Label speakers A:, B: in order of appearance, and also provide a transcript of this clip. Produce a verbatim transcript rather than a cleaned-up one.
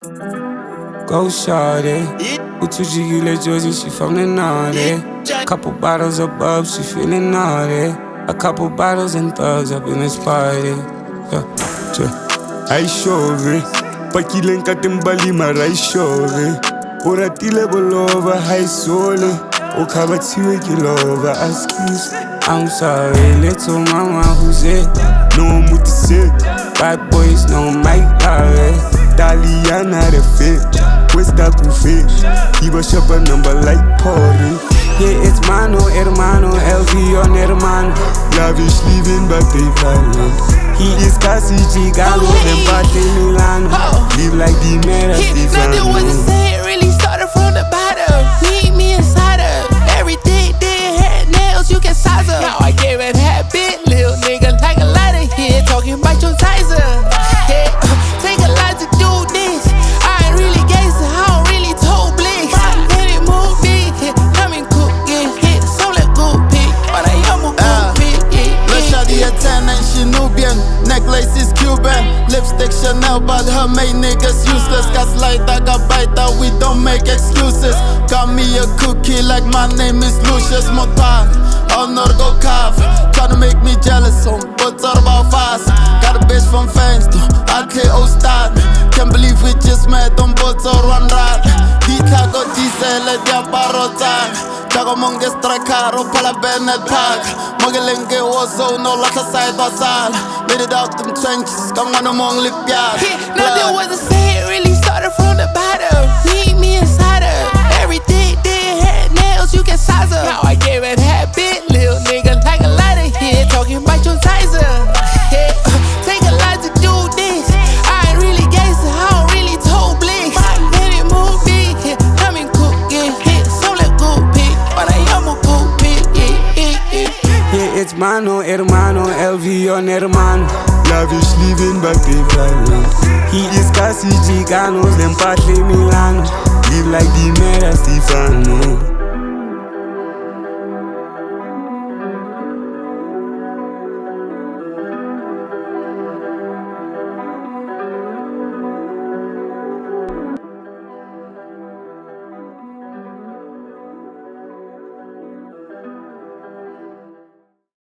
A: Go shawty, utujigile Josie, she from the naughty. Couple bottles above, she feeling naughty. A couple bottles and thugs up in this party. Yeah, yeah. I shove Pakileng katimbali marai shove. Uratile bolova high soul. Ukabatiwe kilova excuse. I'm sorry, little mama who's it? No muti sick. Bad boys, no Mike Larry. Daliana the fit. Where's that fit? He was up a number like Pori. Yeah, it's mano, hermano, L V on hermano. Lavish living, but they violent. He is Casi Gigano, then Pate Milano. Live like the Mera Stefano.
B: Nothing was the same, really started from the bottom. Need me inside her. Everything did had nails, you can size her. Now I gave it that bit, little nigga, like a lot of here. Talking about your sizer. Yeah, take a lot to do this. I ain't really gangster, I don't really told blick. Let it move me, come and cook it. Hit so let go pick, but I am a good pick.
C: Le shawty at ten and she Nubian. Necklace is Cuban. Lipstick Chanel, but her main niggas useless. Gaslight, I got bite out, we don't make excuses. Got me a cookie like my name is Lucius Motar. Honor go calf. Tryna make me jealous, on but all about fast. Got a bitch from fans, though. I K O start. Can't believe we just met on boats or one ride. Dita go diesel, dia parota. Jago monge strakaro, pala Bennett Park. Mogelenge wazo, no lata side by side. Made it out them trenches, come on among lip yard.
B: Nothing was the same, really started from the bottom. Need me inside her. Everything did had nails, you can size her. Now I gave it that bit, little nigga, like a lot of here. Talking about your sizer. Yeah, take a lot to do this. I ain't really gangster, I don't really told blick. Let it move me, come and cook it. Hit so let go pick, but I am a good pick. Yeah, yeah, yeah.
A: Yeah, it's mano, hermano, L V on hermano. Lavish living, but they violent. He is Casi Giganos, then Pate Milano. Live like the Mera Stefano.